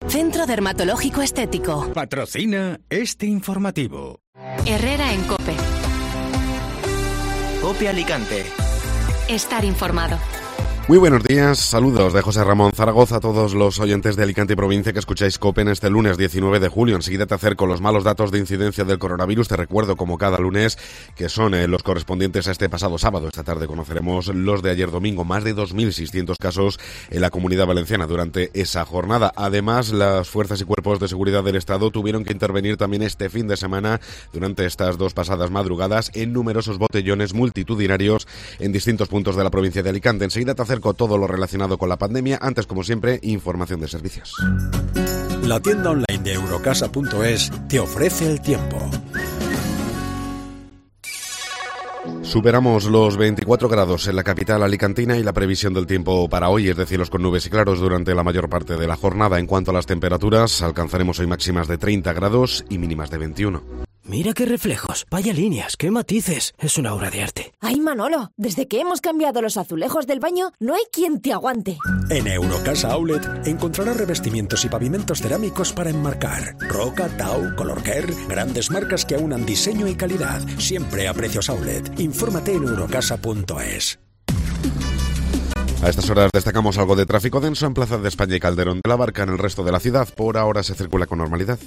Centro Dermatológico Estético. Patrocina este informativo. Herrera en COPE. COPE Alicante. Estar informado. Muy buenos días, saludos de José Ramón Zaragoza a todos los oyentes de Alicante y provincia que escucháis COPE en este lunes 19 de julio. Enseguida te acerco los malos datos de incidencia del coronavirus. Te recuerdo, como cada lunes, que son los correspondientes a este pasado sábado. Esta tarde conoceremos los de ayer domingo, más de 2.600 casos en la Comunidad Valenciana durante esa jornada. Además, las fuerzas y cuerpos de seguridad del Estado tuvieron que intervenir también este fin de semana, durante estas dos pasadas madrugadas, en numerosos botellones multitudinarios en distintos puntos de la provincia de Alicante. Enseguida te acerco todo lo relacionado con la pandemia. Antes, como siempre, información de servicios. La tienda online de Eurocasa.es te ofrece el tiempo. Superamos los 24 grados en la capital alicantina y la previsión del tiempo para hoy es de cielos con nubes y claros durante la mayor parte de la jornada. En cuanto a las temperaturas, alcanzaremos hoy máximas de 30 grados y mínimas de 21. Mira qué reflejos, vaya líneas, qué matices. Es una obra de arte. ¡Ay, Manolo! Desde que hemos cambiado los azulejos del baño, no hay quien te aguante. En Eurocasa Outlet encontrarás revestimientos y pavimentos cerámicos para enmarcar. Roca, Tau, Colorcare, grandes marcas que aunan diseño y calidad, siempre a precios outlet. Infórmate en eurocasa.es. A estas horas destacamos algo de tráfico denso en Plaza de España y Calderón de la Barca. En el resto de la ciudad, por ahora se circula con normalidad.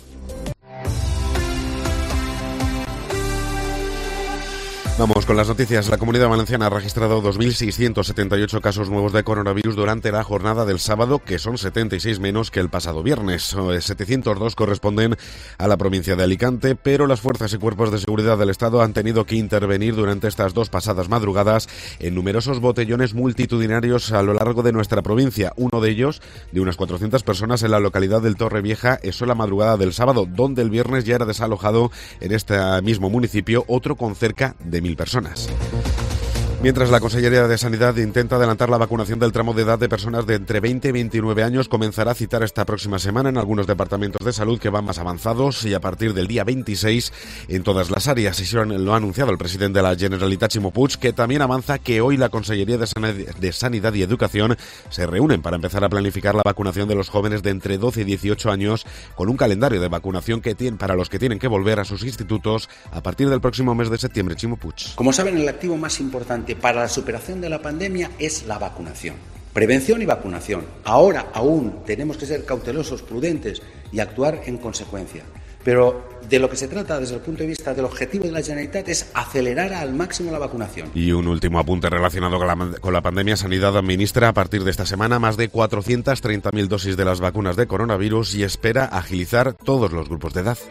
Vamos con las noticias. La Comunidad Valenciana ha registrado 2.678 casos nuevos de coronavirus durante la jornada del sábado, que son 76 menos que el pasado viernes. 702 corresponden a la provincia de Alicante, pero las fuerzas y cuerpos de seguridad del Estado han tenido que intervenir durante estas dos pasadas madrugadas en numerosos botellones multitudinarios a lo largo de nuestra provincia. Uno de ellos, de unas 400 personas en la localidad del Torrevieja, eso en la madrugada del sábado, donde el viernes ya era desalojado en este mismo municipio otro con cerca de 1.000 personas. Mientras la Consellería de Sanidad intenta adelantar la vacunación del tramo de edad de personas de entre 20 y 29 años, comenzará a citar esta próxima semana en algunos departamentos de salud que van más avanzados y a partir del día 26 en todas las áreas. Así lo ha anunciado el presidente de la Generalitat, Ximo Puig, que también avanza que hoy la Consellería de Sanidad y Educación se reúnen para empezar a planificar la vacunación de los jóvenes de entre 12 y 18 años con un calendario de vacunación para los que tienen que volver a sus institutos a partir del próximo mes de septiembre. Ximo Puig. Como saben, el activo más importante para la superación de la pandemia es la vacunación. Prevención y vacunación. Ahora aún tenemos que ser cautelosos, prudentes y actuar en consecuencia. Pero de lo que se trata desde el punto de vista del objetivo de la Generalitat es acelerar al máximo la vacunación. Y un último apunte relacionado con la pandemia. Sanidad administra a partir de esta semana más de 430.000 dosis de las vacunas de coronavirus y espera agilizar todos los grupos de edad.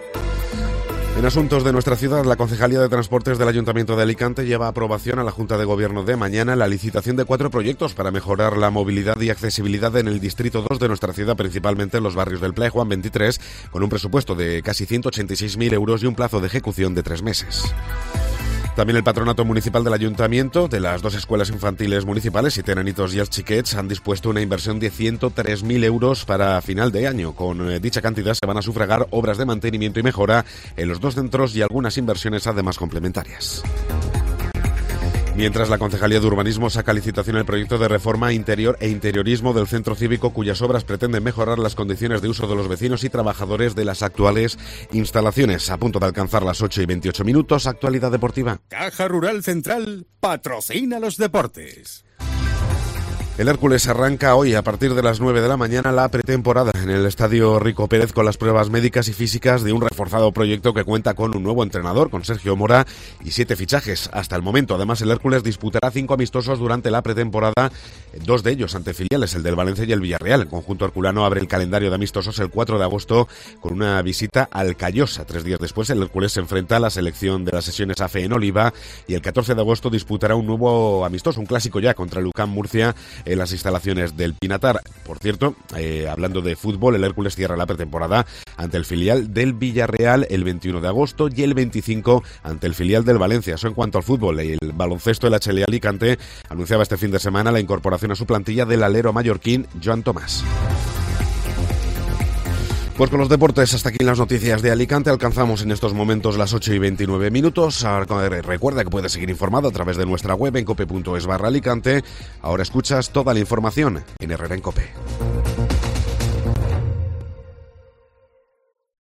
En asuntos de nuestra ciudad, la Concejalía de Transportes del Ayuntamiento de Alicante lleva a aprobación a la Junta de Gobierno de mañana la licitación de 4 proyectos para mejorar la movilidad y accesibilidad en el Distrito 2 de nuestra ciudad, principalmente en los barrios del Pla y Juan 23, con un presupuesto de casi 186.000 euros y un plazo de ejecución de 3 meses. También el Patronato Municipal del Ayuntamiento, de las 2 escuelas infantiles municipales, Siete Nanitos y Els Xiquets, han dispuesto una inversión de 103.000 euros para final de año. Con dicha cantidad se van a sufragar obras de mantenimiento y mejora en los 2 centros y algunas inversiones además complementarias. Mientras la Concejalía de Urbanismo saca a licitación el proyecto de reforma interior e interiorismo del centro cívico, cuyas obras pretenden mejorar las condiciones de uso de los vecinos y trabajadores de las actuales instalaciones. A punto de alcanzar las 8:28, actualidad deportiva. Caja Rural Central patrocina los deportes. El Hércules arranca hoy a partir de las 9 de la mañana la pretemporada en el Estadio Rico Pérez con las pruebas médicas y físicas de un reforzado proyecto que cuenta con un nuevo entrenador, con Sergio Mora, y 7 fichajes hasta el momento. Además, el Hércules disputará 5 amistosos durante la pretemporada, 2 de ellos ante filiales, el del Valencia y el Villarreal. El conjunto herculano abre el calendario de amistosos el 4 de agosto con una visita al Callosa. 3 días después, el Hércules se enfrenta a la selección de las sesiones AFE en Oliva y el 14 de agosto disputará un nuevo amistoso, un clásico ya, contra el UCAM Murcia en las instalaciones del Pinatar. Por cierto, hablando de fútbol, el Hércules cierra la pretemporada ante el filial del Villarreal el 21 de agosto y el 25 ante el filial del Valencia. Eso en cuanto al fútbol. El baloncesto, el HL Alicante anunciaba este fin de semana la incorporación a su plantilla del alero mallorquín Joan Tomás. Pues con los deportes, hasta aquí las noticias de Alicante. Alcanzamos en estos momentos las 8:29. Ahora, recuerda que puedes seguir informado a través de nuestra web en cope.es/Alicante. Ahora escuchas toda la información en Herrera en Cope.